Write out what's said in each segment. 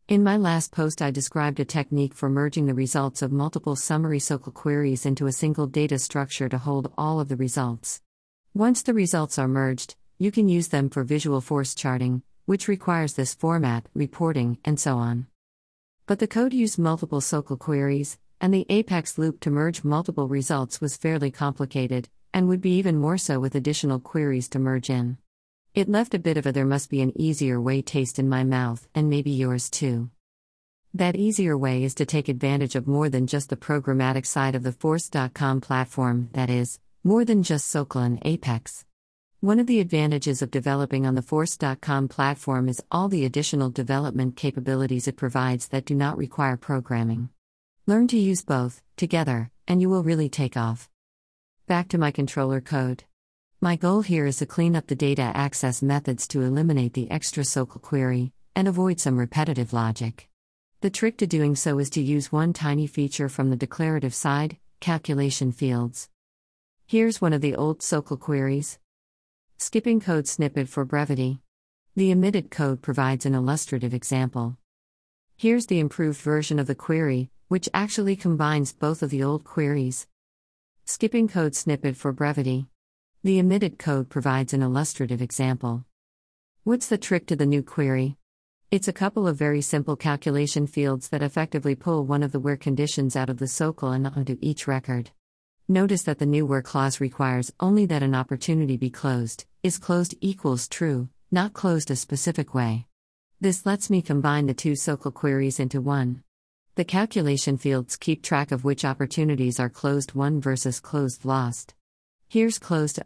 In my last post, I described a technique for merging the results of multiple summary SOQL queries into a single data structure to hold all of the results. Once the results are merged, you can use them for visual force charting, which requires this format, reporting, and so on. But the code used multiple SOQL queries, and the Apex loop to merge multiple results was fairly complicated, and would be even more so with additional queries to merge in. It left a bit of a there must be an easier way taste in my mouth, and maybe yours too. That easier way is to take advantage of more than just the programmatic side of the Force.com platform, that is, more than just SOQL and Apex. One of the advantages of developing on the Force.com platform is all the additional development capabilities it provides that do not require programming. Learn to use both, together, and you will really take off. Back to my controller code. My goal here is to clean up the data access methods to eliminate the extra SOQL query, and avoid some repetitive logic. The trick to doing so is to use one tiny feature from the declarative side, calculation fields. Here's one of the old SOQL queries. Skipping code snippet for brevity. The omitted code provides an illustrative example. Here's the improved version of the query, which actually combines both of the old queries. Skipping code snippet for brevity. The omitted code provides an illustrative example. What's the trick to the new query? It's a couple of very simple calculation fields that effectively pull one of the where conditions out of the SOQL and onto each record. Notice that the new where clause requires only that an opportunity be closed, is closed equals true, not closed a specific way. This lets me combine the two SOQL queries into one. The calculation fields keep track of which opportunities are closed won versus closed lost. Here's closed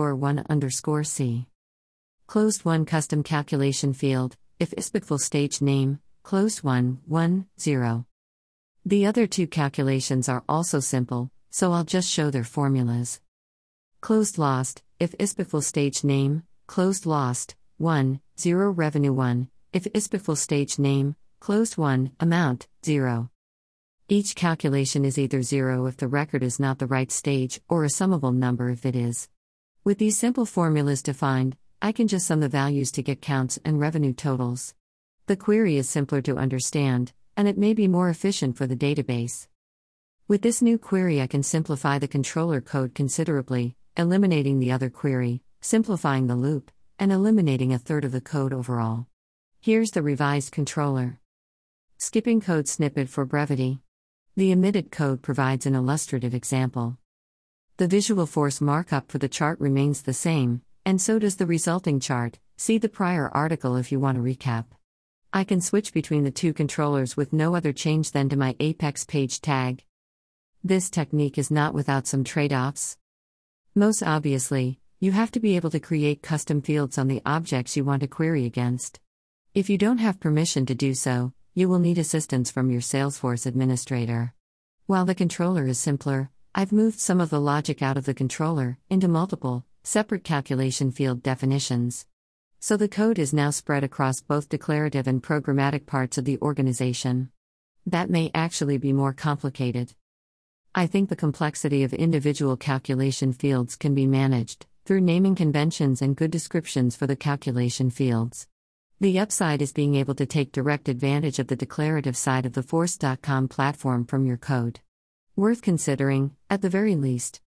_1_c. Closed one custom calculation field, if ISBICFul stage name, closed 1, 0. The other two calculations are also simple, so I'll just show their formulas. Closed lost, if ISBICFul stage name, closed lost, 1, 0 revenue 1, if ISBICFul stage name, closed 1, amount, 0. Each calculation is either 0 if the record is not the right stage, or a summable number if it is. With these simple formulas defined, I can just sum the values to get counts and revenue totals. The query is simpler to understand, and it may be more efficient for the database. With this new query, I can simplify the controller code considerably, eliminating the other query, simplifying the loop, and eliminating a third of the code overall. Here's the revised controller. Skipping code snippet for brevity. The omitted code provides an illustrative example. The visual force markup for the chart remains the same, and so does the resulting chart. See the prior article if you want to recap. I can switch between the two controllers with no other change than to my Apex page tag. This technique is not without some trade-offs. Most obviously, you have to be able to create custom fields on the objects you want to query against. If you don't have permission to do so, you will need assistance from your Salesforce administrator. While the controller is simpler, I've moved some of the logic out of the controller into multiple, separate calculation field definitions. So the code is now spread across both declarative and programmatic parts of the organization. That may actually be more complicated. I think the complexity of individual calculation fields can be managed through naming conventions and good descriptions for the calculation fields. The upside is being able to take direct advantage of the declarative side of the Force.com platform from your code. Worth considering, at the very least.